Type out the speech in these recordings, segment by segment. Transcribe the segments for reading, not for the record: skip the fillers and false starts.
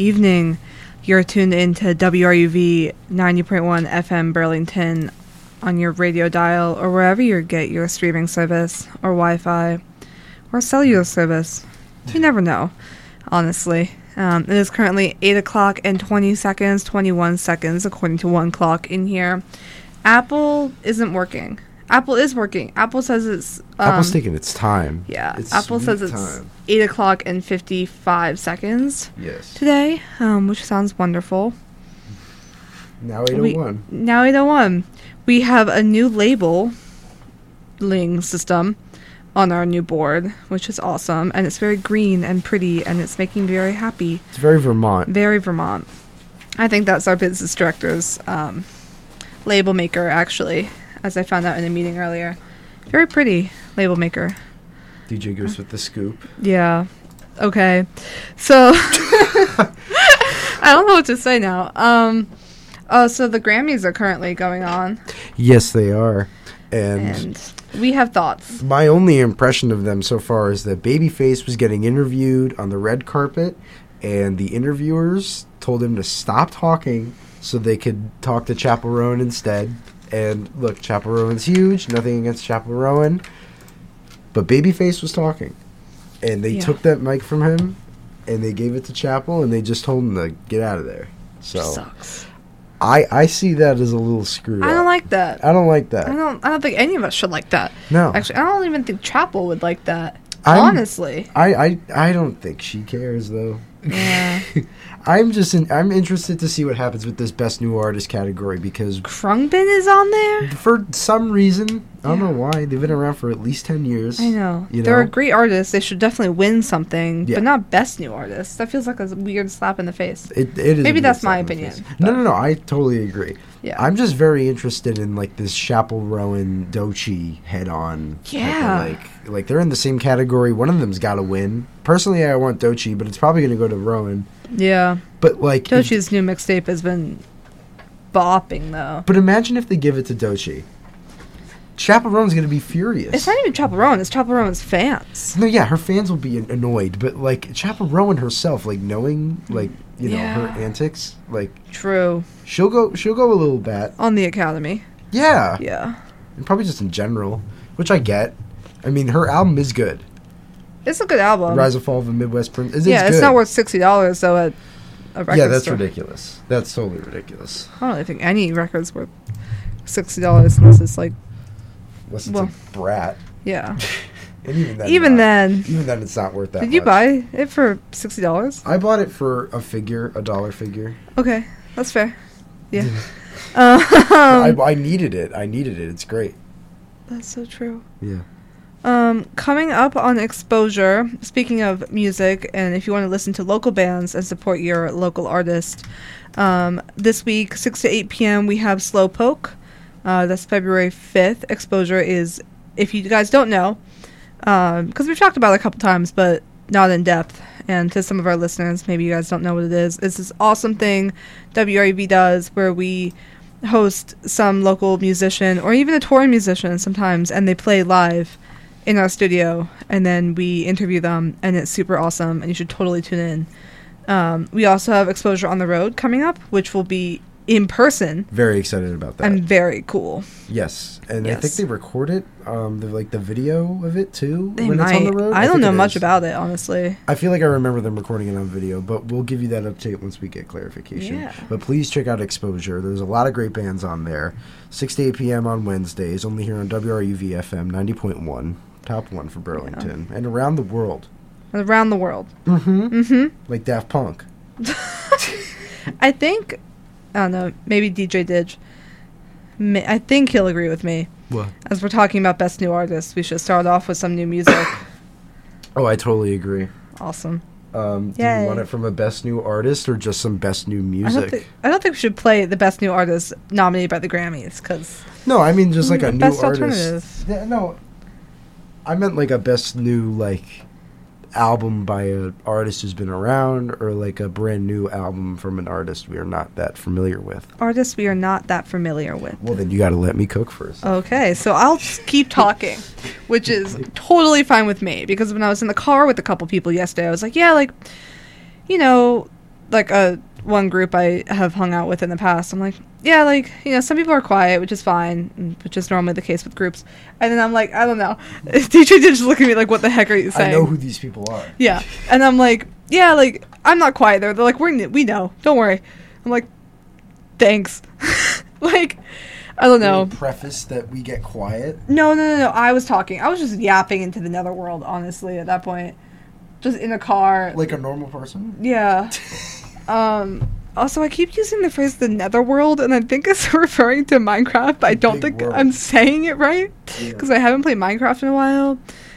evening. You're tuned into WRUV 90.1 FM Burlington on your radio dial or wherever you get your streaming service or Wi-Fi or cellular service. You never know, honestly. It is currently 8 o'clock and 20 seconds, 21 seconds, according to one clock in here. Apple isn't working. Apple is working. Apple says it's... Apple's taking its time. Yeah. It's Apple says it's time. 8 o'clock and 55 seconds Yes. today, which sounds wonderful. Now 8:01. Now 8:01. We have a new labeling system on our new board, which is awesome. And it's very green and pretty, and it's making me very happy. It's very Vermont. Very Vermont. I think that's our business director's label maker, actually, as I found out in a meeting earlier. Very pretty label maker. DJ Goose with the scoop. Yeah. Okay. So, I don't know what to say now. So the Grammys are currently going on. Yes, they are. And we have thoughts. My only impression of them so far is that Babyface was getting interviewed on the red carpet, and the interviewers told him to stop talking so they could talk to Chappell Rowan instead. And look, Chappell Rowan's huge, nothing against Chappell Rowan, but Babyface was talking. And they took that mic from him, and they gave it to Chappell, and they just told him to get out of there. So Sucks. I see that as a little screwed up. I don't like that. I don't like that. I don't think any of us should like that. No. Actually, I don't even think Chappell would like that. Honestly. I don't think she cares, though. Yeah. I'm interested to see what happens with this Best New Artist category, because Khruangbin is on there? for some reason, I don't know why, they've been around for at least 10 years. I know. You They're a know? great artist. They should definitely win something, Yeah. but not Best New Artist. That feels like a weird slap in the face. It is. Maybe a that's weird my slap in the opinion, face. but- No, I totally agree. Yeah. I'm just very interested in, like, this Chappell Rowan Doechii head-on. Yeah. Like, they're in the same category. One of them's got to win. Personally, I want Doechii, but it's probably going to go to Rowan. Yeah. But, like... Doechii's new mixtape has been bopping, though. But imagine if they give it to Doechii. Chappell Rowan's going to be furious. It's not even Chappell Rowan. It's Chappell Rowan's fans. No, yeah, her fans will be annoyed, but, like, Chappell Rowan herself, like, knowing, like, you know, her antics, like... True. She'll go a little bat. On the Academy. Yeah. Yeah. And probably just in general, which I get. I mean, her album is good. It's a good album. Rise and Fall of the Midwest Prince. It's yeah, it's good. not worth $60, though, at a record Yeah, that's store. ridiculous. That's totally ridiculous. I don't really think any record's worth $60 unless it's like... Unless it's Well, a Brat. Yeah. And even then... Even then... Even then, it's not worth that Did you much. buy it for $60? I bought it for a dollar figure. Okay, that's fair. Yeah. I needed it. It's great. That's so true. Yeah. Coming up on Exposure, speaking of music, and if you want to listen to local bands and support your local artist, this week, 6 to 8 p.m., we have Slowpoke. That's February 5th. Exposure is, if you guys don't know, because we've talked about it a couple times, but not in depth. And to some of our listeners, maybe you guys don't know what it is. It's this awesome thing WREV does where we host some local musician or even a touring musician sometimes, and they play live in our studio, and then we interview them, and it's super awesome, and you should totally tune in. We also have Exposure on the Road coming up, which will be in person. Very excited about that. And very cool. Yes. And Yes. I think they record it, the video of it, too, They when might. it's on the road. I don't think know it much is. about it, honestly. I feel like I remember them recording it on video, but we'll give you that update once we get clarification. Yeah. But please check out Exposure. There's a lot of great bands on there. 6 to 8 p.m. on Wednesdays, only here on WRUV FM 90.1, top one for Burlington, and around the world. Around the world. Like Daft Punk. I think, I don't know, maybe DJ Didge. I think he'll agree with me. What? As we're talking about Best New Artists, we should start off with some new music. Oh, I totally agree. Awesome. Do Yay. you want it from a Best New Artist or just some Best New Music? I don't think we should play the Best New Artist nominated by the Grammys, because... No, I mean just like a new Best artist. alternative. Yeah, no, I meant like a best new like album by an artist who's been around, or like a brand new album from an artist we are not that familiar with. Artists we are not that familiar with. Well, then you got to let me cook first. Okay, so I'll just keep talking, which is totally fine with me, because when I was in the car with a couple people yesterday, I was like, yeah, like, you know, like a one group I have hung out with in the past, I'm like, yeah, like, you know, some people are quiet, which is fine, which is normally the case with groups. And then I'm like, I don't know. Teacher did just look at me like, what the heck are you saying? I know who these people are. Yeah. And I'm like, yeah, like, I'm not quiet there. They're like, we know. Don't worry. I'm like, thanks. Like, I don't know. Preface that we get quiet? No. I was talking. I was just yapping into the netherworld, honestly, at that point. Just in a car. Like a normal person? Yeah. Also, I keep using the phrase the netherworld, and I think it's referring to Minecraft, but I don't think I'm saying it right, because I haven't played Minecraft in a while.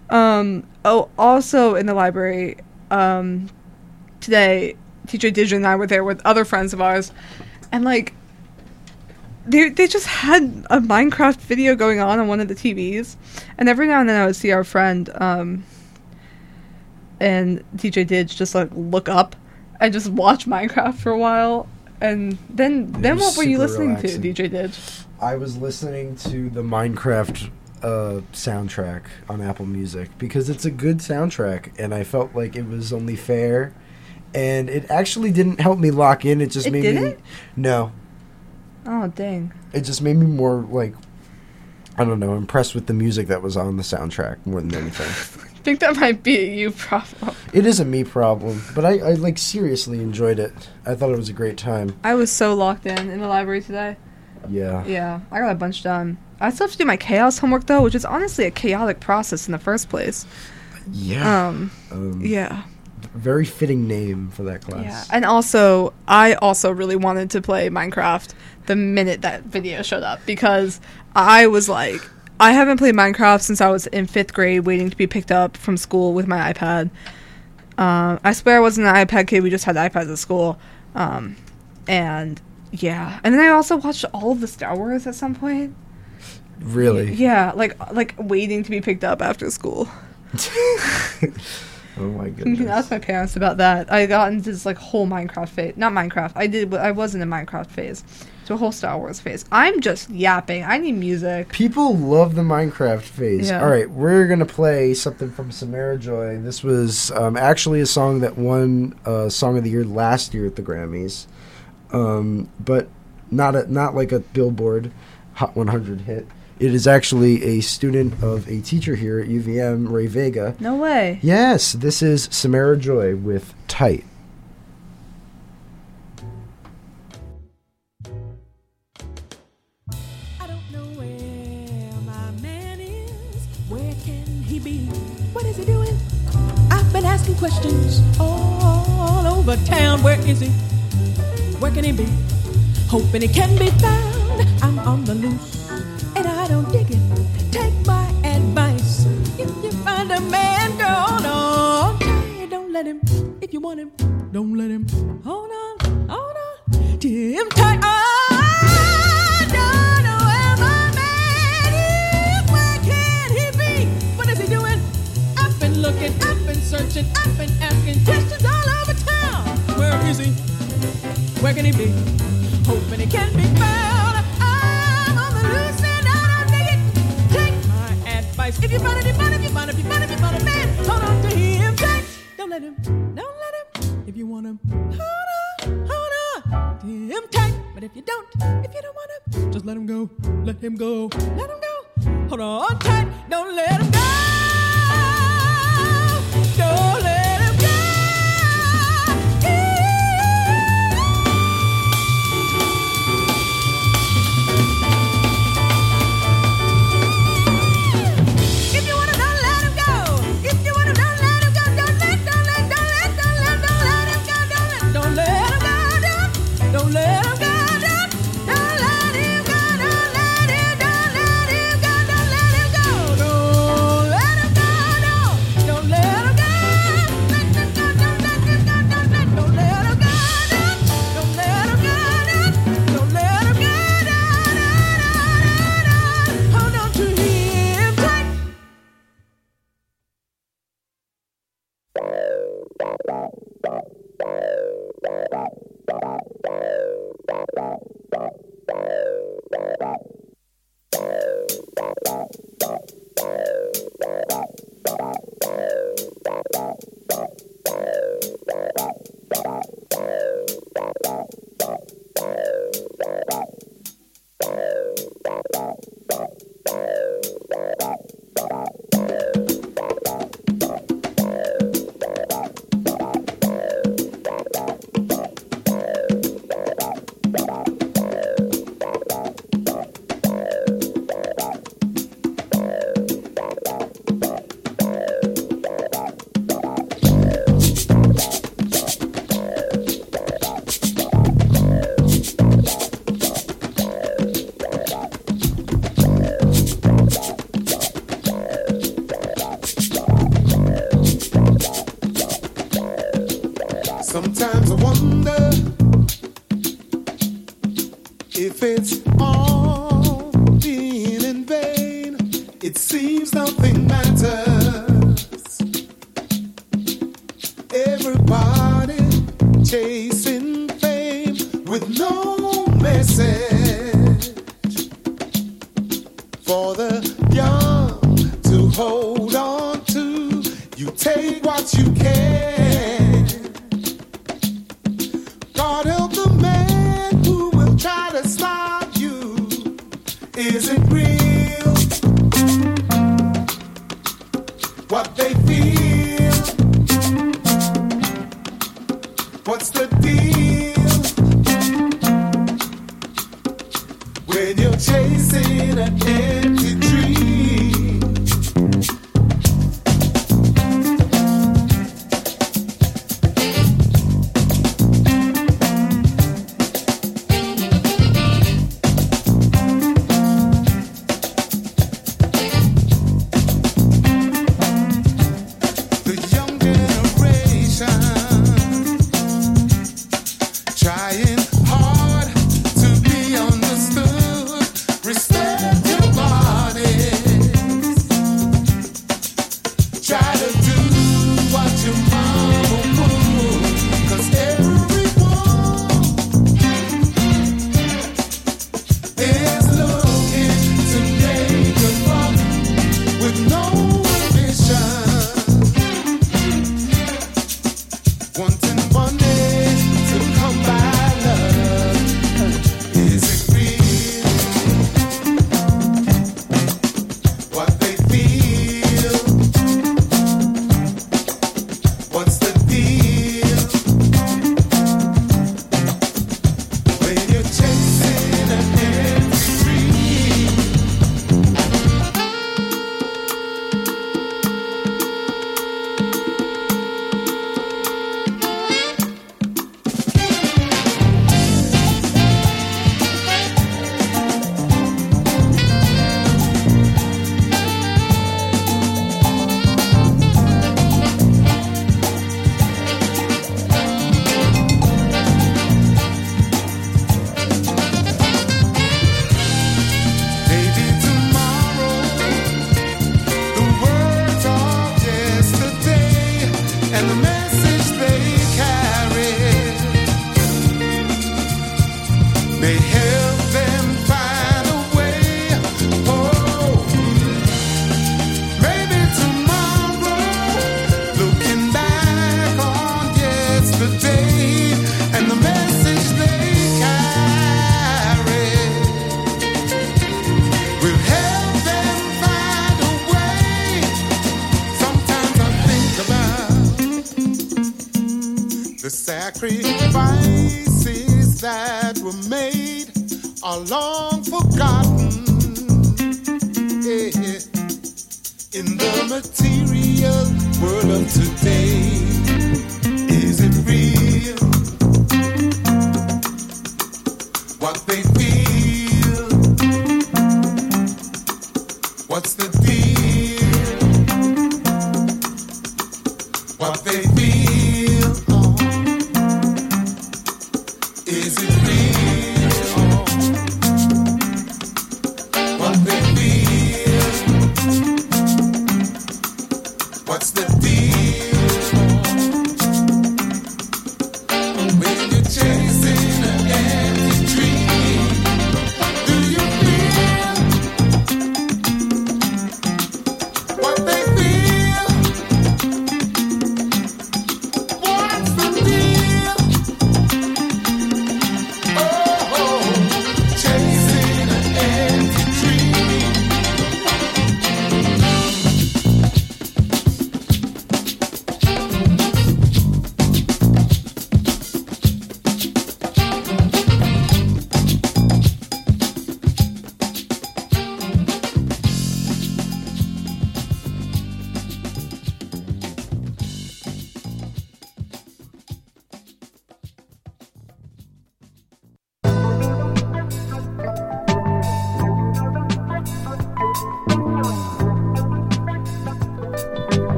Also in the library, today, Teacher Digit and I were there with other friends of ours, and, like, they just had a Minecraft video going on one of the TVs, and every now and then I would see our friend, and TJ Dig just, like, look up and just watch Minecraft for a while. And then what were you listening to, DJ Dig? I was listening to the Minecraft soundtrack on Apple Music because it's a good soundtrack, and I felt like it was only fair. And it actually didn't help me lock in. It just made me... No. Oh, dang. It just made me more, like, I don't know, impressed with the music that was on the soundtrack more than anything. I think that might be a you problem. It is a me problem, but I like, seriously enjoyed it. I thought it was a great time. I was so locked in the library today. Yeah. Yeah, I got a bunch done. I still have to do my chaos homework, though, which is honestly a chaotic process in the first place. Yeah. Yeah. Very fitting name for that class. Yeah, and also, I also really wanted to play Minecraft the minute that video showed up, because I was like, I haven't played Minecraft since I was in 5th grade waiting to be picked up from school with my iPad. I swear I wasn't an iPad kid, we just had iPads at school. And yeah. And then I also watched all of the Star Wars at some point. Really? Yeah, like waiting to be picked up after school. Oh my goodness. You can ask my parents about that. I got into this like whole Minecraft phase. Not Minecraft. I was in a Minecraft phase. To a whole Star Wars phase. I'm just yapping. I need music. People love the Minecraft phase. Yeah. All right, we're going to play something from Samara Joy. This was actually a song that won Song of the Year last year at the Grammys. But not like a Billboard Hot 100 hit. It is actually a student of a teacher here at UVM, Ray Vega. No way. Yes, this is Samara Joy with Tight. I don't know where my man is. Where can he be? What is he doing? I've been asking questions all over town. Where is he? Where can he be? Hoping he can be found. I'm on the loose. And I don't dig it. Take my advice. If you find a man, go on. Don't let him. If you want him, don't let him. Hold on. To him tight. I don't know where my man is. Where can he be? What is he doing? I've been looking. I've been searching. I've been asking questions all over town. Where is he? Where can he be? Hoping he can be found. I'm on the loose. If you find a man, hold on to him tight. Don't let him. If you want him, hold on to him tight. But if you don't want him, just let him go. Let him go. Hold on tight. Don't let him go. Don't let him go. Sometimes I wonder if it's all being in vain. It seems nothing matters. Everybody chasing fame with no message for the young to hold on to. You take what you can. God help the man who will try to stop you. Is it real? What they feel? What's the deal? When you're chasing an empty dream. Trying hard to be understood. Respect your bodies. Try to do what your mama would. 'Cause everyone is looking to make a buck with no ambition. Wanting money to come by love. Is it real? What they feel? What's the deal? When you're chasing an empty dream. Maybe tomorrow the words of yesterday and the message they carry may help them find a way. Oh, maybe tomorrow, looking back on yesterday and the message they carry will help them find a way. Sometimes I think about the sacrifices that were made are long forgotten. Yeah. In the material world of today, is it real? What they feel? What's the deal? What they feel? Is it real?